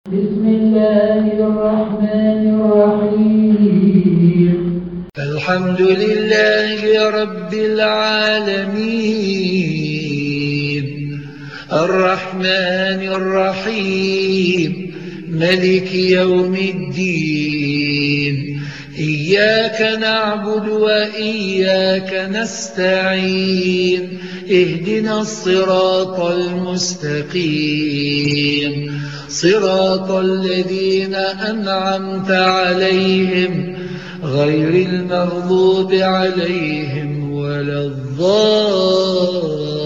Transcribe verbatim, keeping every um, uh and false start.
بسم الله الرحمن الرحيم الحمد لله رب العالمين الرحمن الرحيم ملك يوم الدين إياك نعبد وإياك نستعين اهدنا الصراط المستقيم صراط الذين أنعمت عليهم غير المغضوب عليهم ولا الضالين